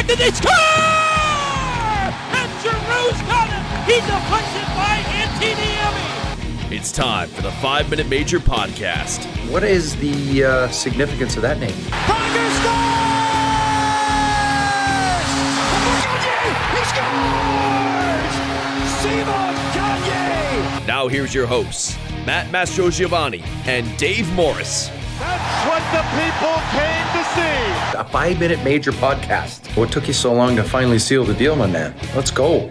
deflected, they score! And Giroux's got it! He deflects it by Antiniemi! It's time for the 5-Minute Major podcast. What is the significance of that name? Pronger scores! He scores! Simon Gagne! Now here's your hosts, Matt Mastrogiovanni and Dave Morris. That's what the people came to see. A 5-Minute Major podcast. What took you so long to finally seal the deal, my man? Let's go.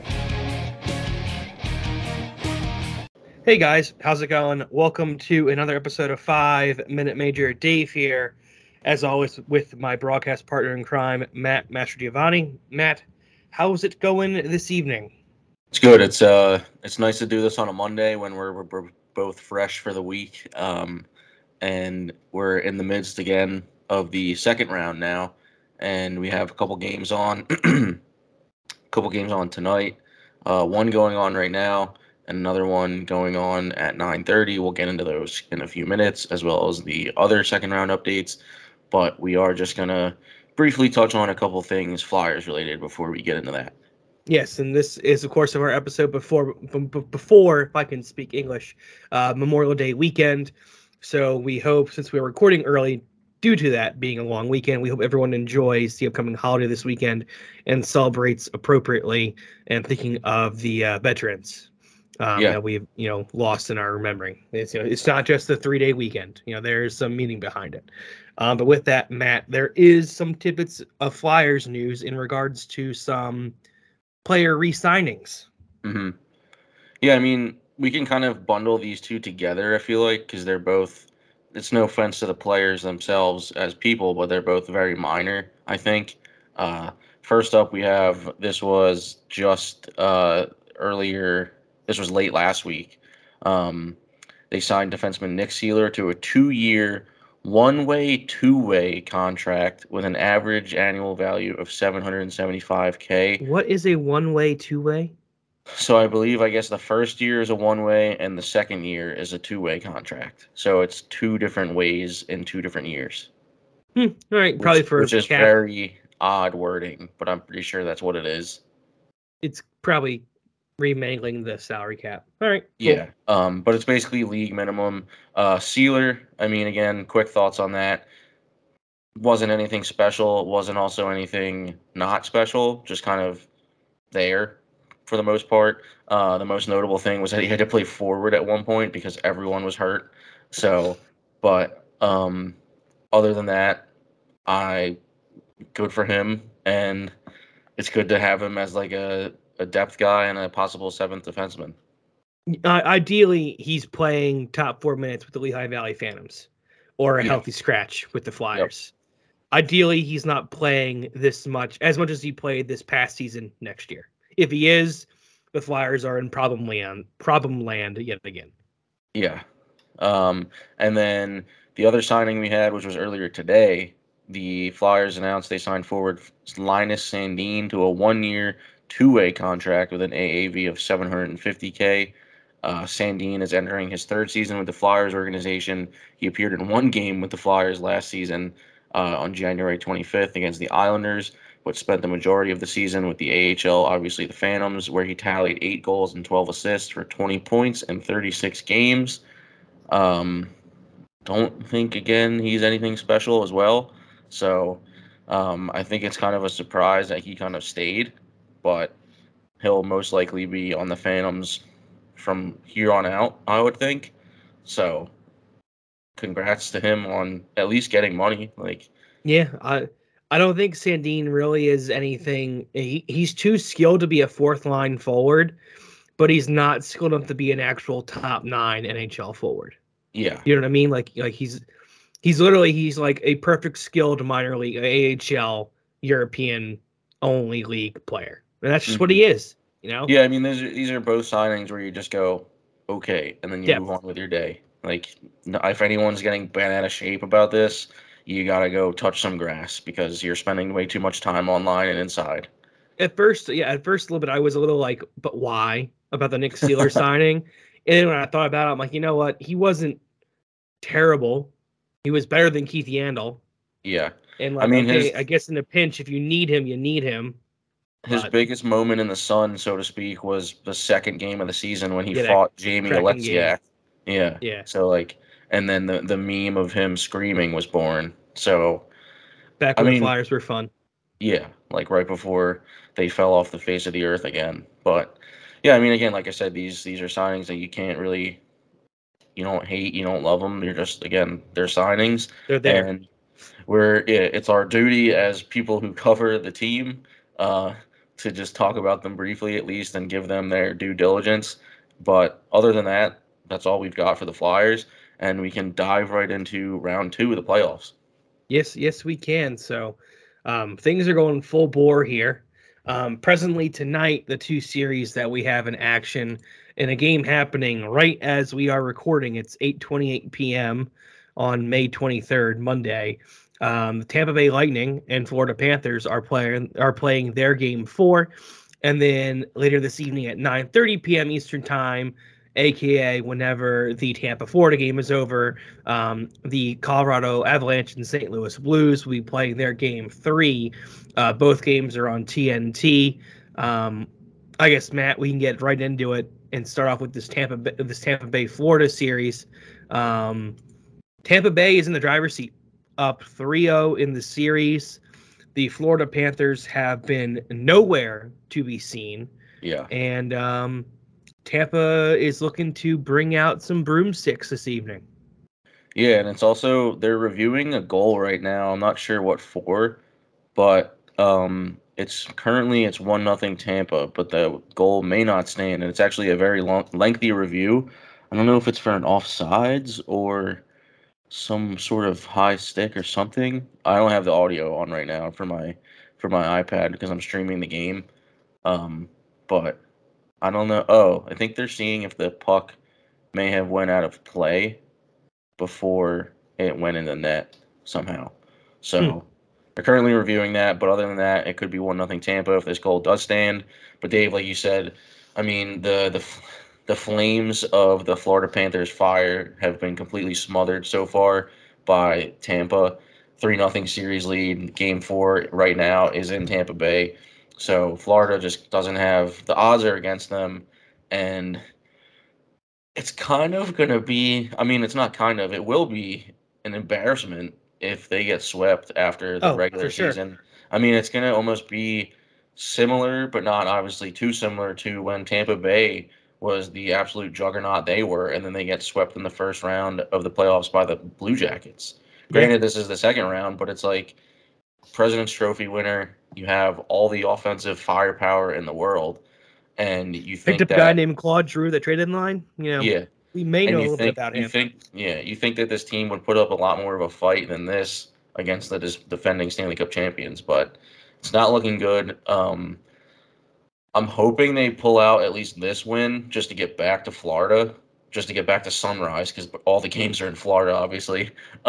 Hey guys, how's it going? Welcome to another episode of 5-Minute Major. Dave here, as always, with my broadcast partner in crime, Matt Mastrogiovanni. Matt, how's it going this evening? It's good. It's nice to do this on a Monday when we're both fresh for the week, and we're in the midst again of the second round now, and we have a couple games on, tonight. One going on right now, and another one going on at 9:30. We'll get into those in a few minutes, as well as the other second round updates. But we are just gonna briefly touch on a couple things Flyers related before we get into that. Yes, and this is, of course, our episode before, if I can speak English, Memorial Day weekend. So we hope, since we're recording early, due to that being a long weekend, we hope everyone enjoys the upcoming holiday this weekend and celebrates appropriately, and thinking of the veterans that we've lost in our remembering. It's not just a 3-day weekend. There's some meaning behind it. But with that, Matt, there is some tidbits of Flyers news in regards to some player re-signings. Mm-hmm. Yeah, I mean, we can kind of bundle these two together, I feel like, because they're both, it's no offense to the players themselves as people, but they're both very minor, I think. First up, we have, this was just earlier, this was late last week. They signed defenseman Nick Seeler to a 2-year, one-way, two-way contract with an average annual value of $775K. What is a one-way, two-way? So I guess the first year is a one-way and the second year is a two-way contract. So it's two different ways in 2 different years. All right, probably for which is very odd wording, but I'm pretty sure that's what it is. It's probably remangling the salary cap. All right. Cool. Yeah. But it's basically league minimum. Sealer, I mean, again, quick thoughts on that. Wasn't anything special. Wasn't also anything not special. Just kind of there for the most part. The most notable thing was that he had to play forward at one point because everyone was hurt. So, but other than that, good for him. And it's good to have him as like a depth guy and a possible 7th defenseman. Ideally, he's playing top 4 minutes with the Lehigh Valley Phantoms or a healthy scratch with the Flyers. Yep. Ideally, he's not playing as much as he played this past season next year. If he is, the Flyers are in problem land yet again. Yeah. And then the other signing we had, which was earlier today, the Flyers announced they signed forward Linus Sandin to a 1-year, 2-way contract with an AAV of $750K. Sandin is entering his 3rd season with the Flyers organization. He appeared in 1 game with the Flyers last season on January 25th against the Islanders, but spent the majority of the season with the AHL, obviously the Phantoms, where he tallied 8 goals and 12 assists for 20 points in 36 games. Don't think, again, he's anything special as well. So I think it's kind of a surprise that he kind of stayed, but he'll most likely be on the Phantoms from here on out, I would think. So congrats to him on at least getting money. Yeah, I don't think Sandin really is anything. He's too skilled to be a 4th-line forward, but he's not skilled enough to be an actual top 9 NHL forward. Yeah. You know what I mean? Like he's like a perfect skilled minor league, AHL, European only league player. And that's just what he is, Yeah, I mean, these are both signings where you just go, okay, and then you move on with your day. Like, if anyone's getting bent out of shape about this, you got to go touch some grass because you're spending way too much time online and inside. At first a little bit, I was a little like, but why? About the Nick Seeler signing. And then when I thought about it, I'm like, you know what? He wasn't terrible. He was better than Keith Yandle. Yeah. And like, I mean, I guess in a pinch, if you need him, you need him. his biggest moment in the sun, so to speak, was the second game of the season when he Yeah, that fought Jamie cracking Alexiak. Yeah. Yeah. So like, and then the meme of him screaming was born. So Back when the Flyers were fun. yeah, like right before they fell off the face of the earth again. But yeah, I mean, again, like I said, these are signings that you can't really, you don't hate, you don't love them. You're just, again, they're signings. They're there. And it's our duty as people who cover the team to just talk about them briefly at least and give them their due diligence. But other than that, that's all we've got for the Flyers, and we can dive right into round 2 of the playoffs. Yes, we can. So things are going full bore here. Presently tonight, the 2 series that we have in action in a game happening right as we are recording. It's 8:28 p.m. on May 23rd, Monday. The Tampa Bay Lightning and Florida Panthers are playing their game 4, and then later this evening at 9:30 p.m. Eastern Time, aka whenever the Tampa-Florida game is over, the Colorado Avalanche and St. Louis Blues will be playing their game 3. Both games are on TNT. I guess, Matt, we can get right into it and start off with this Tampa Bay Florida series. Tampa Bay is in the driver's seat, up 3-0 in the series. The Florida Panthers have been nowhere to be seen. Yeah. And Tampa is looking to bring out some broomsticks this evening. Yeah, and it's also, they're reviewing a goal right now. I'm not sure what for, but it's 1-0 Tampa, but the goal may not stand, and it's actually a very lengthy review. I don't know if it's for an offsides or some sort of high stick or something. I don't have the audio on right now for my iPad because I'm streaming the game. But I don't know. Oh, I think they're seeing if the puck may have went out of play before it went in the net somehow. So they're currently reviewing that, but other than that, it could be 1-0 Tampa if this goal does stand. But Dave, like you said, I mean, the flames of the Florida Panthers fire have been completely smothered so far by Tampa. 3-0 series lead. Game 4 right now is in Tampa Bay. So Florida just doesn't have – the odds are against them. And it's kind of going to be – I mean, it's not kind of. It will be an embarrassment if they get swept after the regular season. I mean, it's going to almost be similar, but not obviously too similar to when Tampa Bay – was the absolute juggernaut they were, and then they get swept in the first round of the playoffs by the Blue Jackets. Granted, this is the second round, but it's like President's Trophy winner. You have all the offensive firepower in the world, and you think picked up a guy named Claude Giroux that traded in line. Yeah, we may know a little bit about him. You think that this team would put up a lot more of a fight than this against the defending Stanley Cup champions, but it's not looking good. I'm hoping they pull out at least this win just to get back to Florida, just to get back to Sunrise, because all the games are in Florida, obviously.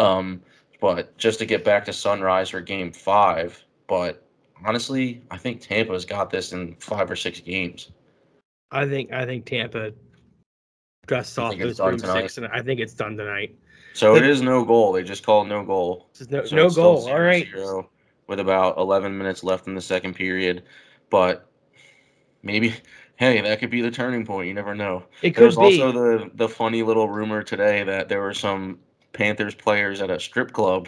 But just to get back to Sunrise for Game 5. But honestly, I think Tampa's got this in 5 or 6 games. I think Tampa dusts off those broomsticks, and I think it's done tonight. So it is no goal. They just called no goal. No goal. All right. With about 11 minutes left in the second period, but. Maybe, hey, that could be the turning point. You never know. It could be. There's also the funny little rumor today that there were some Panthers players at a strip club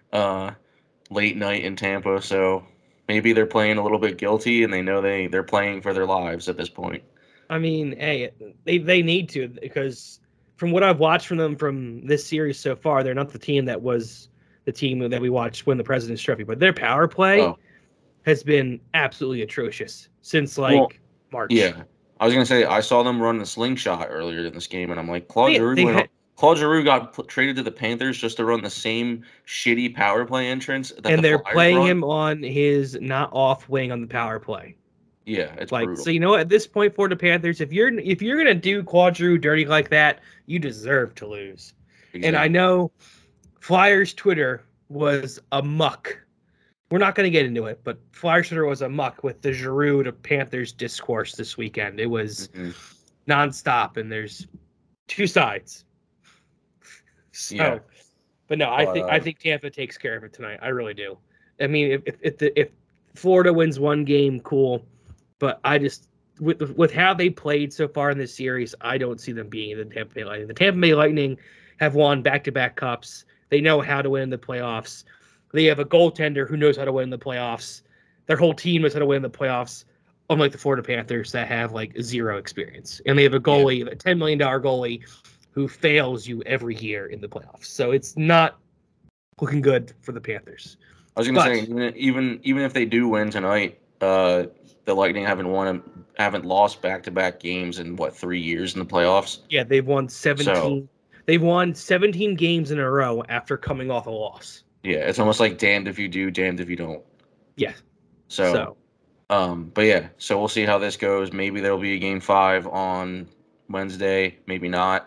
late night in Tampa. So maybe they're playing a little bit guilty, and they know they're playing for their lives at this point. I mean, hey, they need to, because from what I've watched from them from this series so far, they're not the team that was the team that we watched win the President's Trophy. But their power play has been absolutely atrocious since March. Yeah, I was gonna say I saw them run the slingshot earlier in this game, and I'm like, Claude Giroux got traded to the Panthers just to run the same shitty power play entrance. And they're playing him on his not off wing on the power play. Yeah, it's brutal. So at this point for the Panthers, if you're gonna do Claude Giroux dirty like that, you deserve to lose. Exactly. And I know Flyers Twitter was amok. We're not going to get into it, but Flyers Twitter was amok with the Giroux to Panthers discourse this weekend. It was nonstop, and there's 2 sides. So, But no, I think Tampa takes care of it tonight. I really do. I mean, if Florida wins one game, cool. But I just with how they played so far in this series, I don't see them being the Tampa Bay Lightning. The Tampa Bay Lightning have won back-to-back cups. They know how to win in the playoffs. They have a goaltender who knows how to win in the playoffs. Their whole team knows how to win in the playoffs, unlike the Florida Panthers that have like zero experience. And they have a goalie, a $10 million goalie, who fails you every year in the playoffs. So it's not looking good for the Panthers. I was going to say, even if they do win tonight, the Lightning haven't lost back-to-back games in 3 years in the playoffs. Yeah, they've won 17. They've won 17 games in a row after coming off a loss. Yeah, it's almost like damned if you do, damned if you don't. Yeah. So but yeah, so we'll see how this goes. Maybe there'll be a game 5 on Wednesday, maybe not.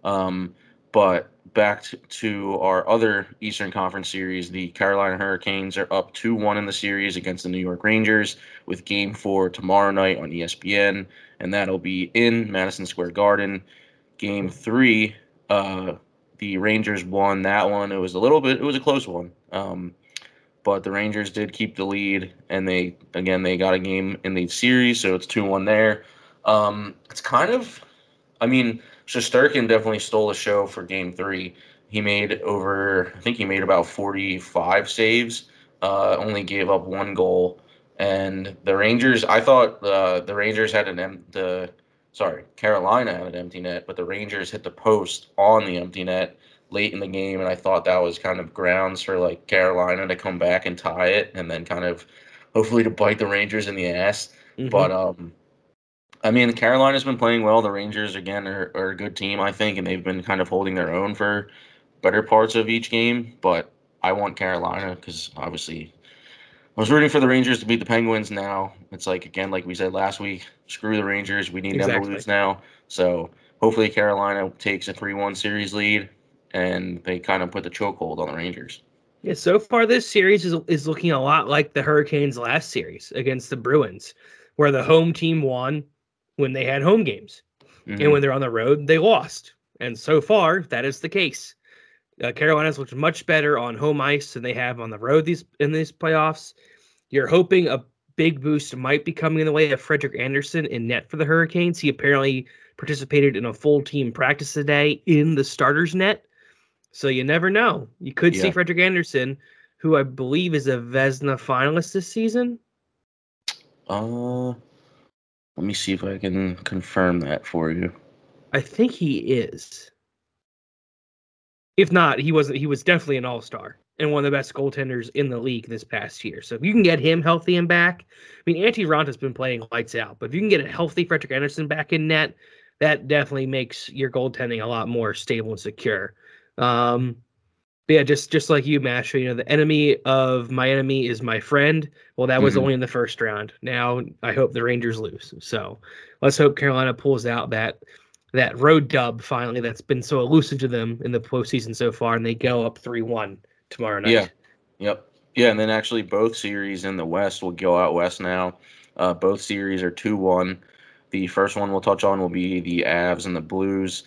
But back to our other Eastern Conference series, the Carolina Hurricanes are up 2-1 in the series against the New York Rangers with Game 4 tomorrow night on ESPN, and that'll be in Madison Square Garden. Game 3, the Rangers won that one. It was a close one. But the Rangers did keep the lead, and they got a game in the series, so it's 2-1 there. It's kind of, Shesterkin definitely stole the show for Game 3. He made about 45 saves, only gave up 1 goal. And the Rangers, I thought the Rangers had Carolina had an empty net, but the Rangers hit the post on the empty net late in the game, and I thought that was kind of grounds for Carolina to come back and tie it, and then kind of hopefully to bite the Rangers in the ass. Mm-hmm. But Carolina's been playing well. The Rangers again are a good team, I think, and they've been kind of holding their own for better parts of each game. But I want Carolina because obviously I was rooting for the Rangers to beat the Penguins. Now it's like we said last week, screw the Rangers. We need them to lose now. So hopefully Carolina takes a 3-1 series lead, and they kind of put the chokehold on the Rangers. Yeah, so far this series is looking a lot like the Hurricanes' last series against the Bruins, where the home team won when they had home games. Mm-hmm. And when they're on the road, they lost. And so far, that is the case. Carolina's looked much better on home ice than they have on the road in these playoffs. You're hoping a big boost might be coming in the way of Frederik Andersen in net for the Hurricanes. He apparently participated in a full team practice today in the starter's net. So you never know. You could see Frederik Andersen, who I believe is a Vezina finalist this season. Let me see if I can confirm that for you. I think he is. If not, he was definitely an all-star and one of the best goaltenders in the league this past year. So if you can get him healthy and back, Antti Ranta's been playing lights out, but if you can get a healthy Frederik Andersen back in net, that definitely makes your goaltending a lot more stable and secure. Yeah, just like you, Masha, the enemy of my enemy is my friend. Well, that was only in the first round. Now I hope the Rangers lose. So let's hope Carolina pulls out that road dub finally that's been so elusive to them in the postseason so far, and they go up 3-1 tomorrow night. Yeah. Yep. Yeah, and then actually both series in the West will go out west now. Both series are 2-1. The first one we'll touch on will be the Avs and the Blues.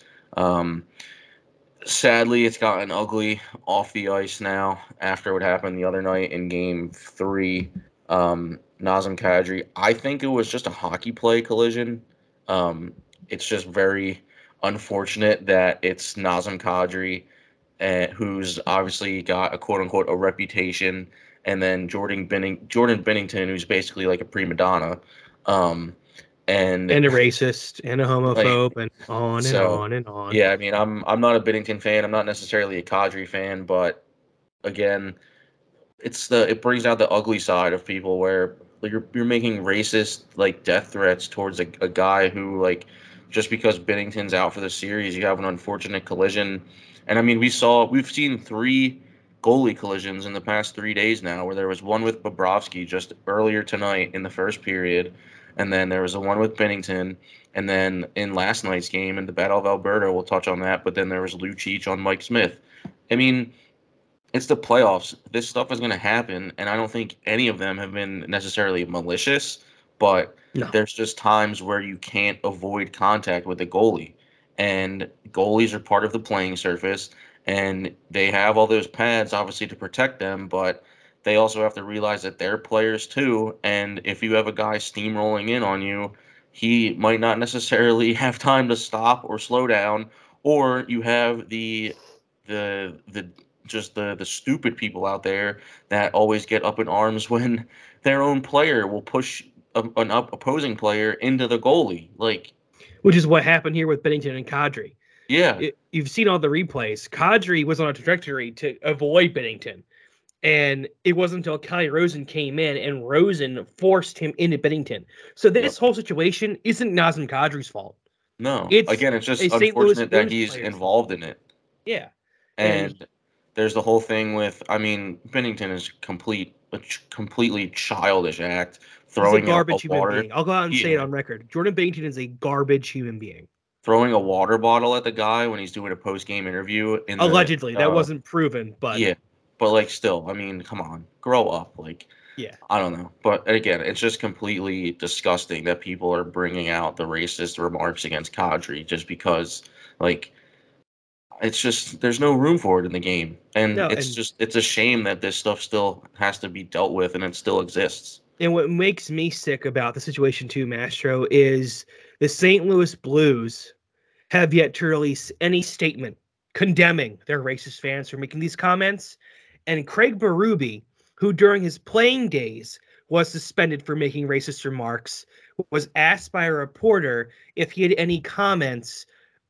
Sadly, it's gotten ugly off the ice now after what happened the other night in Game 3. Nazem Kadri, I think it was just a hockey play collision. It's just very unfortunate that it's Nazem Kadri, who's obviously got a quote-unquote a reputation, and then Jordan Binnington, who's basically like a prima donna. And a racist and a homophobe and on and on and on. Yeah, I'm not a Binnington fan. I'm not necessarily a Kadri fan, but again, it brings out the ugly side of people where you're making racist death threats towards a guy who just because Binnington's out for the series, you have an unfortunate collision. And we've seen 3 goalie collisions in the past 3 days now, where there was one with Bobrovsky just earlier tonight in the first period. And then there was a one with Binnington. And then in last night's game in the Battle of Alberta, we'll touch on that. But then there was Lucic on Mike Smith. It's the playoffs. This stuff is going to happen. And I don't think any of them have been necessarily malicious. But there's just times where you can't avoid contact with the goalie. And goalies are part of the playing surface. And they have all those pads, obviously, to protect them, but they also have to realize that they're players too. And if you have a guy steamrolling in on you, he might not necessarily have time to stop or slow down, or you have the stupid people out there that always get up in arms when their own player will push an opposing player into the goalie. Like, which is what happened here with Binnington and Kadri. yeah, You've seen all the replays. Kadri was on a trajectory to avoid Binnington. And it wasn't until Calle Rosen came in and Rosen forced him into Binnington. So this whole situation isn't Nazem Kadri's fault. No. It's just unfortunate that he's involved in it. Yeah. And there's the whole thing with, I mean, Binnington is a completely childish act. Throwing he's a garbage human being. I'll go out and say it on record. Jordan Binnington is a garbage human being. Throwing a water bottle at the guy when he's doing a post-game interview. Allegedly. That wasn't proven, but... Yeah. But, like, still, I mean, come on. Grow up. Like, yeah. I don't know. But, again, it's just completely disgusting that people are bringing out the racist remarks against Kadri just because, like, it's just, there's no room for it in the game. And it's a shame that this stuff still has to be dealt with and it still exists. And what makes me sick about the situation too, Mastro, is the St. Louis Blues have yet to release any statement condemning their racist fans for making these comments. And Craig Berube, who during his playing days was suspended for making racist remarks, was asked by a reporter if he had any comments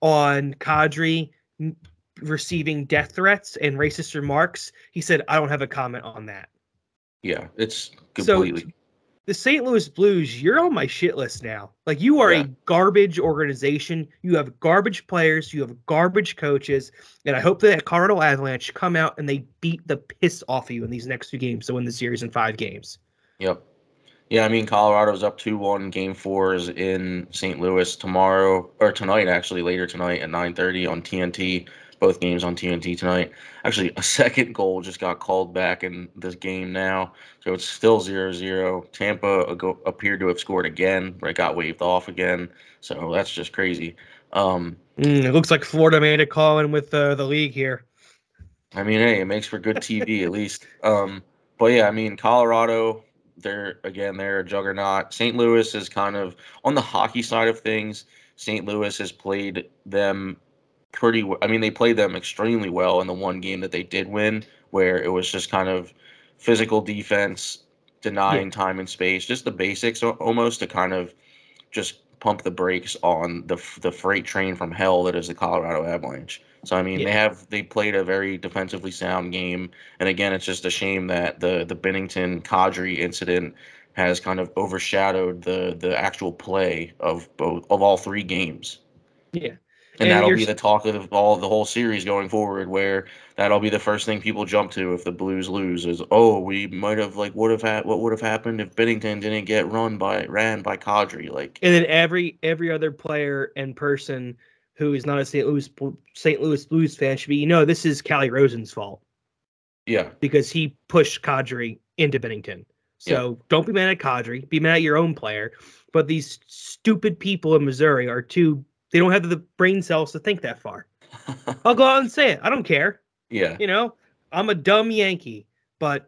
on Kadri receiving death threats and racist remarks. He said, I don't have a comment on that. Yeah, it's completely... So, the St. Louis Blues, you're on my shit list now. Like, you are a garbage organization. You have garbage players. You have garbage coaches. And I hope that Colorado Avalanche come out and they beat the piss off of you in these next 2 games to win the series in 5 games. Yep. Yeah, I mean, Colorado's up 2-1. Game 4 is in St. Louis tonight, actually, later tonight at 9:30 on TNT. Both games on TNT tonight. Actually, a second goal just got called back in this game now. So it's still 0-0. Tampa appeared to have scored again, but it got waved off again. So that's just crazy. It looks like Florida made a call in with the league here. I mean, hey, it makes for good TV at least. But yeah, I mean, Colorado, they're a juggernaut. St. Louis is kind of, on the hockey side of things, St. Louis has played them pretty well. I mean, they played them extremely well in the one game that they did win, where it was just kind of physical defense, denying time and space, just the basics almost to kind of just pump the brakes on the freight train from hell that is the Colorado Avalanche. So, I mean, they played a very defensively sound game. And again, it's just a shame that the Binnington Kadri incident has kind of overshadowed the actual play of all 3 games. Yeah. And that'll be the talk of the whole series going forward, where that'll be the first thing people jump to if the Blues lose is, we might have what would have happened if Binnington didn't get ran by Kadri, like. And then every other player and person who is not a St. Louis Blues fan should be, this is Calle Rosen's fault. Yeah. Because he pushed Kadri into Binnington. So don't be mad at Kadri, be mad at your own player. But these stupid people in Missouri are they don't have the brain cells to think that far. I'll go out and say it. I don't care. Yeah. I'm a dumb Yankee. But,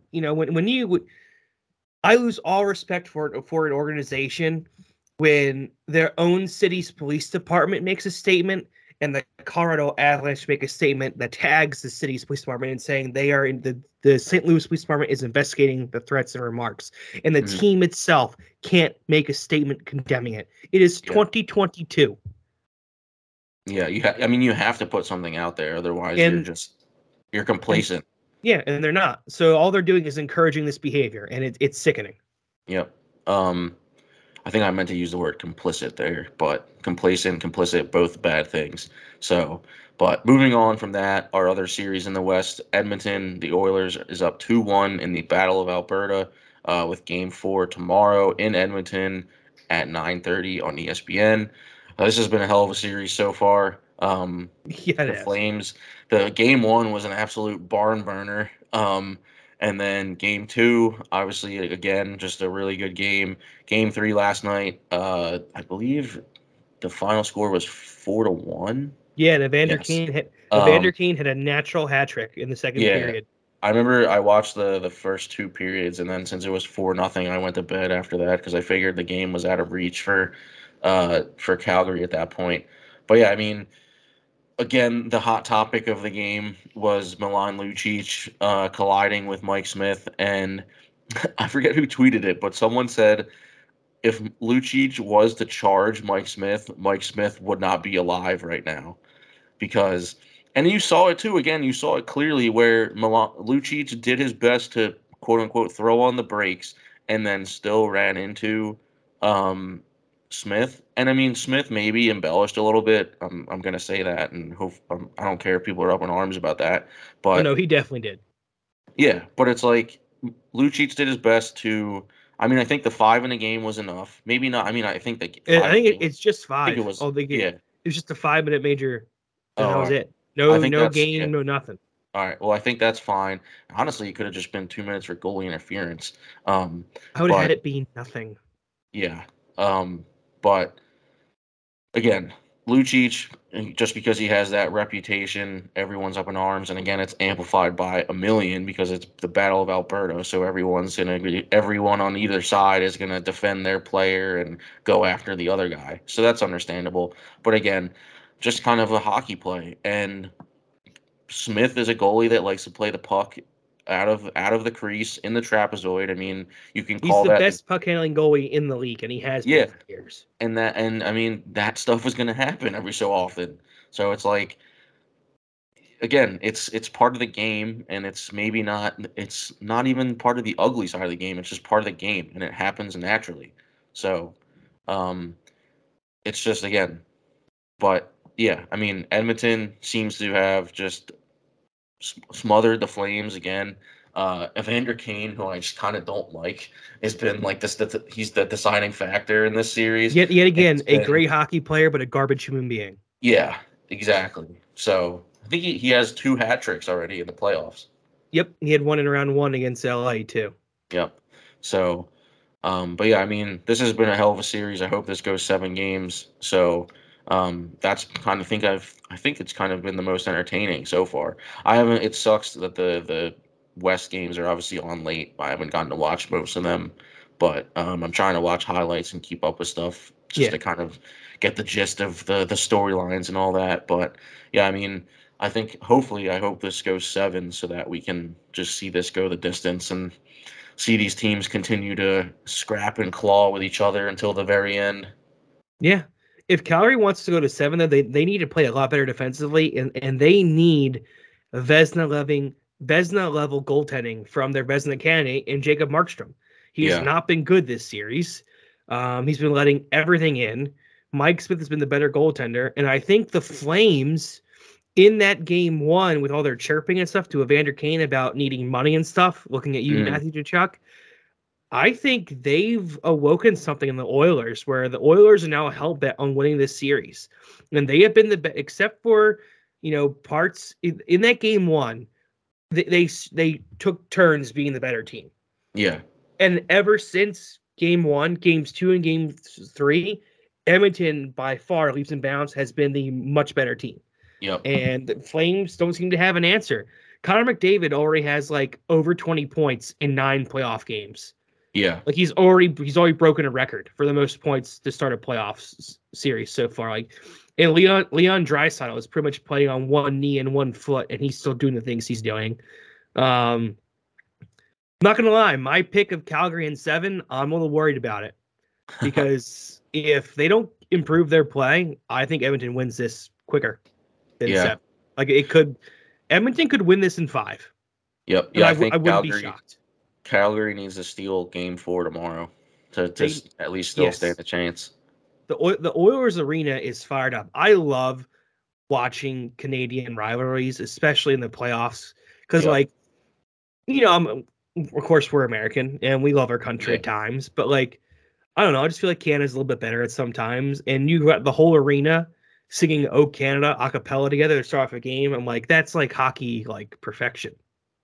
I lose all respect for an organization when their own city's police department makes a statement and the Colorado Avalanche make a statement that tags the city's police department and saying they are in the St. Louis Police Department is investigating the threats and remarks. And the team itself can't make a statement condemning it. It is 2022. Yeah, you have to put something out there, otherwise you're complacent. Yeah, and they're not. So all they're doing is encouraging this behavior, and it's sickening. Yep. I think I meant to use the word complicit there, but complacent, complicit, both bad things. So, but moving on from that, our other series in the West, Edmonton, the Oilers is up 2-1 in the Battle of Alberta, with Game 4 tomorrow in Edmonton at 9:30 on ESPN. This has been a hell of a series so far. The Flames, the Game 1 was an absolute barn burner. And then Game 2, obviously, again, just a really good game. Game 3 last night, I believe the final score was 4-1. Yeah, and Evander Yes. Kane had a natural hat trick in the second Yeah. period. I remember I watched the first 2 periods, and then since it was 4-0, I went to bed after that because I figured the game was out of reach for Calgary at that point. But yeah, I mean, again, the hot topic of the game was Milan Lucic colliding with Mike Smith, and I forget who tweeted it, but someone said if Lucic was to charge Mike Smith would not be alive right now because. And you saw it too. Again, you saw it clearly where Lucic did his best to quote unquote throw on the brakes and then still ran into Smith. And I mean, Smith maybe embellished a little bit. I'm gonna say that, and I don't care if people are up in arms about that. But Oh, no, he definitely did. Yeah, but it's like Lucic did his best to. I mean, I think the 5 in the game was enough. Maybe not. I mean, I think it's just 5. I think it was. Yeah. It was just a 5-minute major. And that was right. it. No that's- game, yeah. no nothing. All right. Well, I think that's fine. Honestly, it could have just been 2 minutes for goalie interference. I would have had it be nothing. Yeah. But again, Lucic, just because he has that reputation, everyone's up in arms. And again, it's amplified by a million because it's the Battle of Alberta. So everyone on either side is gonna defend their player and go after the other guy. So that's understandable. But again, just kind of a hockey play. And Smith is a goalie that likes to play the puck out of the crease in the trapezoid. I mean, you can call that He's the best puck handling goalie in the league, and he has been for years. And I mean, that stuff is going to happen every so often. So it's like, again, it's part of the game, and it's not even part of the ugly side of the game. It's just part of the game, and it happens naturally. So, it's just again, but yeah, I mean, Edmonton seems to have just smothered the Flames again. Evander Kane, who I just kind of don't like, has been like this. He's the deciding factor in this series. Yet again, a great hockey player, but a garbage human being. Yeah, exactly. So I think he has 2 hat tricks already in the playoffs. Yep, he had one in round 1 against LA too. Yep. So, but yeah, I mean, this has been a hell of a series. I hope this goes 7 games. So. That's kind of I think it's kind of been the most entertaining so far. It sucks that the West games are obviously on late. I haven't gotten to watch most of them, but I'm trying to watch highlights and keep up with stuff just to kind of get the gist of the storylines and all that. But yeah, I mean, I hope this goes 7 so that we can just see this go the distance and see these teams continue to scrap and claw with each other until the very end. Yeah. If Calgary wants to go to 7, then they need to play a lot better defensively, and they need Vezina level goaltending from their Vezina candidate and Jacob Markstrom. He has not been good this series. He's been letting everything in. Mike Smith has been the better goaltender, and I think the Flames in that game 1 with all their chirping and stuff to Evander Kane about needing money and stuff, looking at you, Matthew Tkachuk, I think they've awoken something in the Oilers where the Oilers are now hell-bent on winning this series. And they have been except for, parts in that game 1, they took turns being the better team. Yeah. And ever since game 1, games 2 and game 3, Edmonton by far leaps and bounds has been the much better team. Yep. And the Flames don't seem to have an answer. Connor McDavid already has over 20 points in 9 playoff games. Yeah. He's already broken a record for the most points to start a playoff series so far. And Leon Draisaitl is pretty much playing on one knee and one foot, and he's still doing the things he's doing. Not gonna lie, my pick of Calgary in 7, I'm a little worried about it because if they don't improve their play, I think Edmonton wins this quicker than 7. Edmonton could win this in 5. Yep. Yeah, I wouldn't be shocked. Calgary needs to steal game 4 tomorrow to at least still stand a chance. The Oilers arena is fired up. I love watching Canadian rivalries, especially in the playoffs, because of course we're American and we love our country at times, but I don't know, I just feel like Canada's a little bit better at some times, and you got the whole arena singing "Oh Canada" a cappella together to start off a game. I'm like, that's hockey perfection,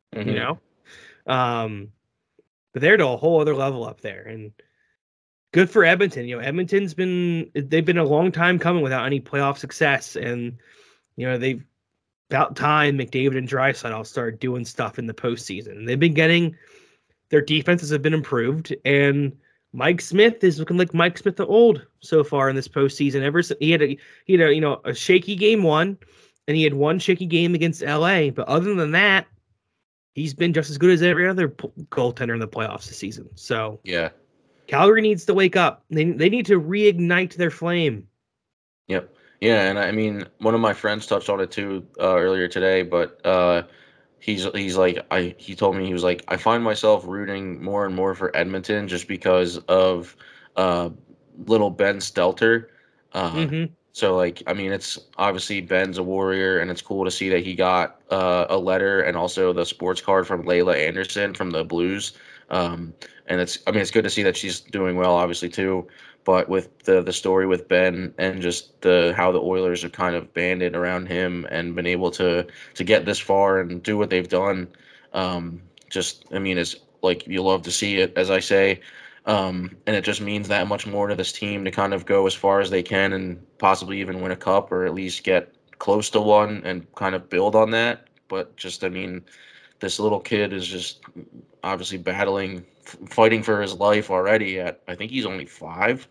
But they're to a whole other level up there, and good for Edmonton. Edmonton's been a long time coming without any playoff success, and They've about time McDavid and Draisaitl started doing stuff in the postseason. They've been getting their defenses have been improved, and Mike Smith is looking like Mike Smith the old so far in this postseason. Ever since he had a shaky game one, and he had one shaky game against LA, but other than that, he's been just as good as every other goaltender in the playoffs this season. So yeah, Calgary needs to wake up. They need to reignite their flame. Yep. Yeah, and I mean, one of my friends touched on it too earlier today, but he told me, he was like, I find myself rooting more and more for Edmonton just because of little Ben Stelter. So like, I mean, it's obviously Ben's a Warrior, and it's cool to see that he got a letter and also the sports card from Layla Anderson from the Blues. And it's good to see that she's doing well, obviously too. But with the story with Ben and just how the Oilers have kind of banded around him and been able to get this far and do what they've done, it's like, you love to see it, as I say. And it just means that much more to this team to kind of go as far as they can and possibly even win a cup, or at least get close to one and kind of build on that. But this little kid is just obviously fighting for his life already at, I think he's only 5.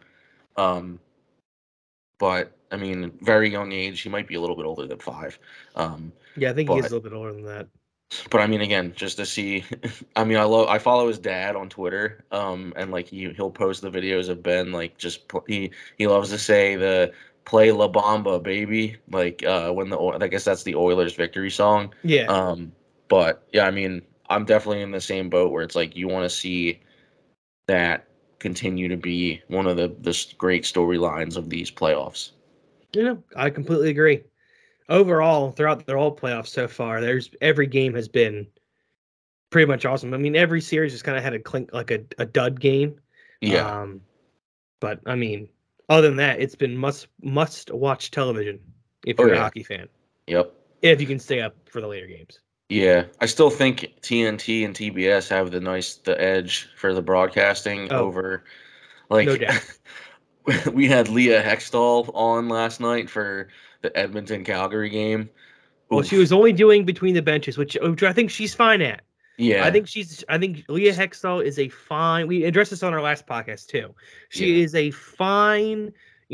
But I mean, very young age. He might be a little bit older than 5. Yeah, I think he is a little bit older than that. But I mean, again, just to see, I follow his dad on Twitter, and like he'll post the videos of Ben, like he loves to say the "Play La Bamba, baby," like I guess that's the Oilers victory song. Yeah. But yeah, I mean, I'm definitely in the same boat where it's like you want to see that continue to be one of the great storylines of these playoffs. I completely agree. Overall, throughout their whole playoffs so far, every game has been pretty much awesome. I mean, every series has kind of had a dud game. Yeah. But I mean, other than that, it's been must watch television if you're a hockey fan. Yep. If you can stay up for the later games. Yeah, I still think TNT and TBS have the edge for the broadcasting over, like, no doubt. We had Leah Hextall on last night for the Edmonton Calgary game. Well, she was only doing between the benches, which I think she's fine at. Yeah, I think Leah Hextall is a fine. We addressed this on our last podcast too. She is a fine,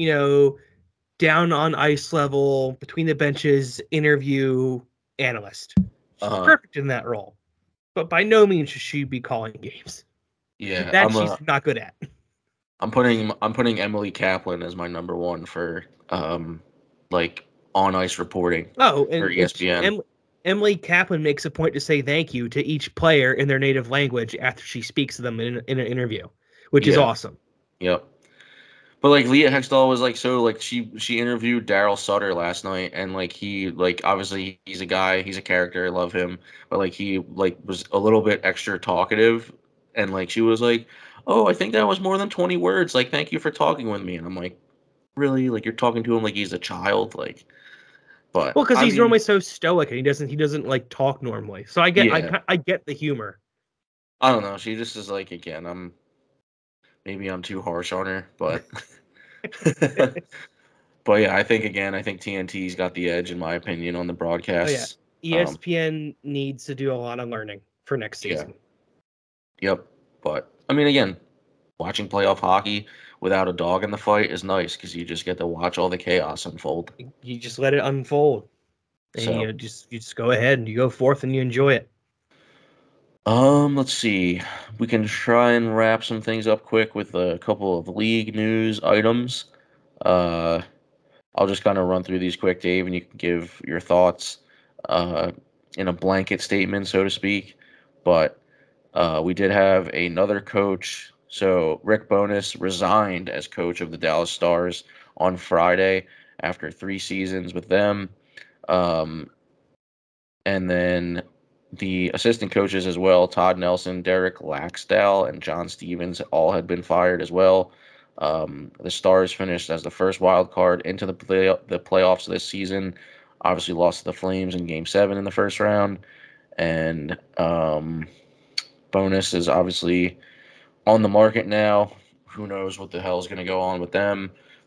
down on ice level between the benches interview analyst. She's perfect in that role, but by no means should she be calling games. Yeah, that she's not good at. I'm putting Emily Kaplan as my number one for like on ice reporting. Oh, and for ESPN. Emily Kaplan makes a point to say thank you to each player in their native language after she speaks to them in an interview, which is awesome. Yep. But like Leah Hextall was like, so like she interviewed Daryl Sutter last night, and like he, like, obviously he's a guy, he's a character, I love him, but like he like was a little bit extra talkative, and like she was like, oh, I think that was more than 20 words, like, thank you for talking with me. And I'm like, really? Like, you're talking to him like he's a child? Like, but well, because he's normally so stoic and he doesn't like talk normally. So I get the humor. I don't know. She just is like, again, maybe I'm too harsh on her, but but yeah, I think TNT's got the edge in my opinion on the broadcasts. Oh, yeah. ESPN needs to do a lot of learning for next season. Yeah. Yep. But I mean, again, watching playoff hockey without a dog in the fight is nice because you just get to watch all the chaos unfold. You just let it unfold, and you just go ahead and you go forth and you enjoy it. Let's see. We can try and wrap some things up quick with a couple of league news items. I'll just kind of run through these quick, Dave, and you can give your thoughts in a blanket statement, so to speak. But we did have another coach. So Rick Bowness resigned as coach of the Dallas Stars on Friday after 3 seasons with them. And then the assistant coaches as well, Todd Nelson, Derek Laxdal, and John Stevens, all had been fired as well. The Stars finished as the first wild card into the playoffs this season. Obviously lost to the Flames in Game 7 in the first round. And Bowness is obviously on the market now. Who knows what the hell is going to go on with them.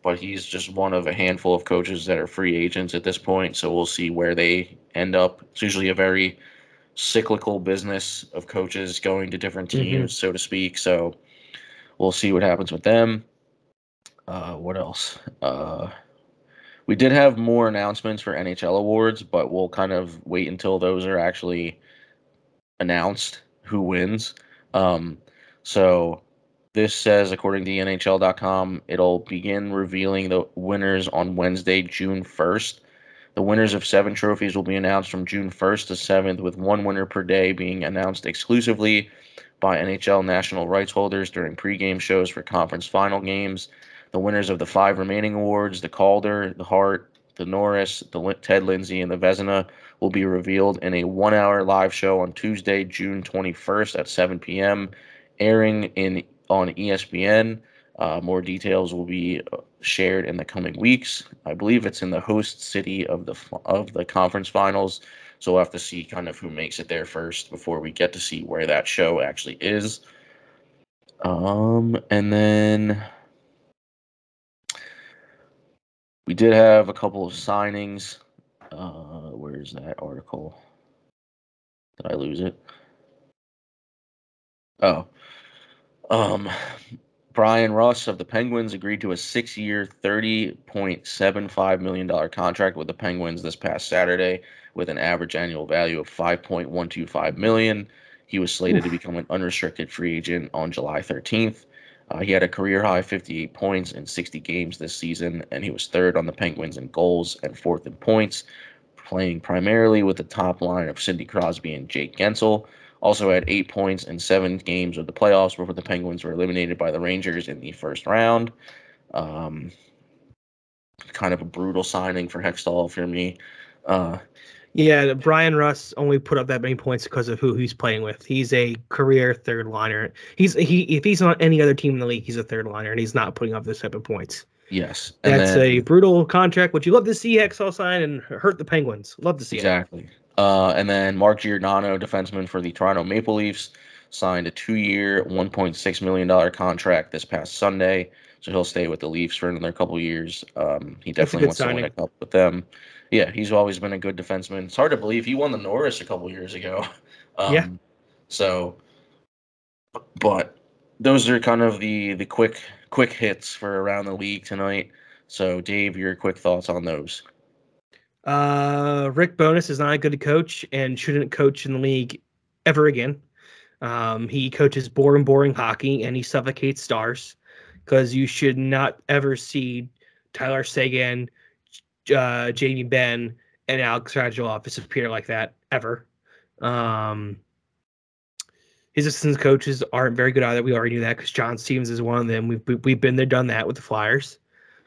but he's just one of a handful of coaches that are free agents at this point. So we'll see where they end up. It's usually a very cyclical business of coaches going to different teams, so to speak. So we'll see what happens with them. What else? We did have more announcements for NHL awards, but we'll kind of wait until those are actually announced who wins. So this says, according to NHL.com, it'll begin revealing the winners on Wednesday, June 1st. The winners of 7 trophies will be announced from June 1st to 7th, with 1 winner per day being announced exclusively by NHL national rights holders during pregame shows for conference final games. The winners of the 5 remaining awards, the Calder, the Hart, the Norris, the Ted Lindsay, and the Vezina, will be revealed in a 1-hour live show on Tuesday, June 21st at 7 p.m., airing on ESPN. More details will be shared in the coming weeks. I believe it's in the host city of the conference finals, so we'll have to see kind of who makes it there first before we get to see where that show actually is. And then we did have a couple of signings. Where's that article? Did I lose it? Oh. Brian Russ of the Penguins agreed to a 6-year, $30.75 million contract with the Penguins this past Saturday, with an average annual value of $5.125 million. He was slated to become an unrestricted free agent on July 13th. He had a career-high 58 points in 60 games this season, and he was 3rd on the Penguins in goals and 4th in points, playing primarily with the top line of Sidney Crosby and Jake Gensel. Also had 8 points in 7 games of the playoffs before the Penguins were eliminated by the Rangers in the first round. Kind of a brutal signing for Hextall for me. Yeah, Brian Russ only put up that many points because of who he's playing with. He's a career third liner. If he's on any other team in the league, he's a third liner, and he's not putting up this type of points. Yes, that's a brutal contract, which you love to see Hextall sign and hurt the Penguins. Love to see exactly. And then Mark Giordano, defenseman for the Toronto Maple Leafs, signed a 2-year, $1.6 million contract this past Sunday. So he'll stay with the Leafs for another couple years. He definitely wants to win a cup with them. Yeah, he's always been a good defenseman. It's hard to believe he won the Norris a couple years ago. Yeah. So, but those are kind of the quick hits for around the league tonight. So, Dave, your quick thoughts on those. Rick Bowness is not a good coach and shouldn't coach in the league ever again. He coaches boring hockey and he suffocates stars, because you should not ever see Tyler Seguin, Jamie Benn, and Alex Radulov disappear like that ever. His assistant coaches aren't very good either. We already knew that because John Stevens is one of them. We've been there, done that with the Flyers.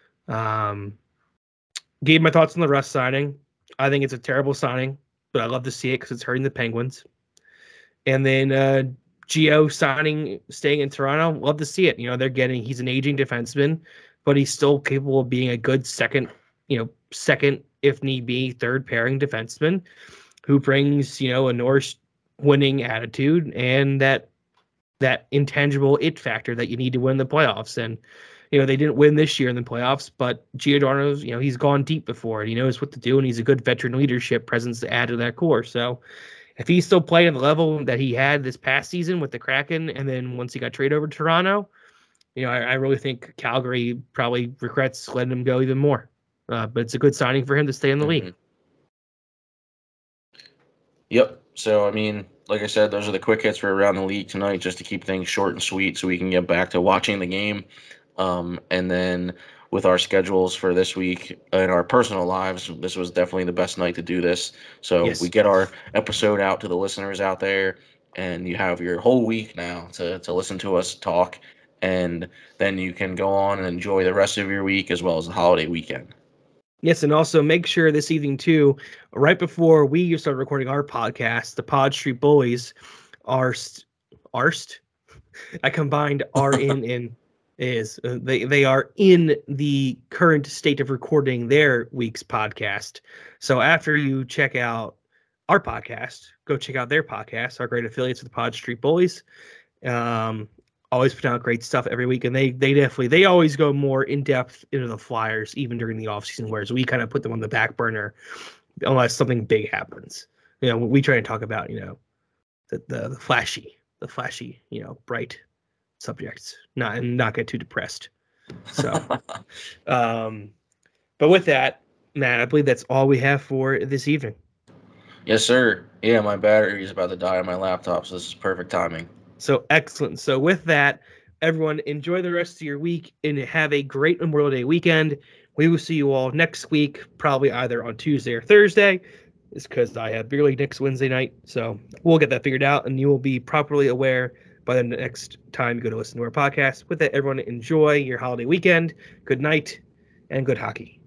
Gave my thoughts on the Russ signing. I think it's a terrible signing, but I love to see it because it's hurting the Penguins. And then Gio staying in Toronto, love to see it. He's an aging defenseman, but he's still capable of being a good second, if need be, third pairing defenseman who brings, a Norris winning attitude and that intangible it factor that you need to win the playoffs. And they didn't win this year in the playoffs, but Giordano's, he's gone deep before and he knows what to do, and he's a good veteran leadership presence to add to that core. So if he's still playing at the level that he had this past season with the Kraken, and then once he got traded over to Toronto, I really think Calgary probably regrets letting him go even more. But it's a good signing for him to stay in the league. Yep. So, like I said, those are the quick hits for around the league tonight, just to keep things short and sweet so we can get back to watching the game. And then with our schedules for this week and our personal lives, this was definitely the best night to do this. So yes, we get our episode out to the listeners out there, and you have your whole week now to listen to us talk. And then you can go on and enjoy the rest of your week as well as the holiday weekend. Yes, and also make sure this evening, too, right before we start recording our podcast, the Pod Street Bullies I combined R in is they are in the current state of recording their week's podcast. So after you check out our podcast, go check out their podcast, our great affiliates of the Pod Street Bullies. always put out great stuff every week, and they always go more in depth into the Flyers even during the offseason, whereas we kind of put them on the back burner unless something big happens. We try to talk about the flashy, bright subjects, not get too depressed. So, but with that, Matt, I believe that's all we have for this evening. Yes, sir. Yeah, my battery is about to die on my laptop, so this is perfect timing. So excellent. So with that, everyone, enjoy the rest of your week and have a great Memorial Day weekend. We will see you all next week, probably either on Tuesday or Thursday. It's because I have beer league next Wednesday night, so we'll get that figured out, and you will be properly aware by the next time you go to listen to our podcast. With that, everyone, enjoy your holiday weekend. Good night and good hockey.